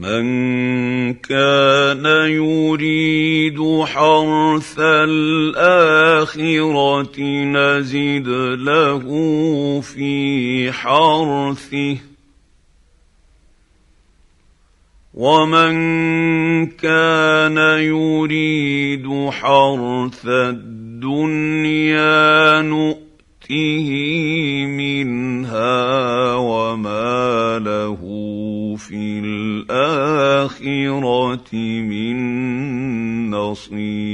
من كان يريد حرث الآخرة نزد له في حرثه ومن كان يريد حرث الدنيا نؤته منها وما له في الآخرة من نصيب.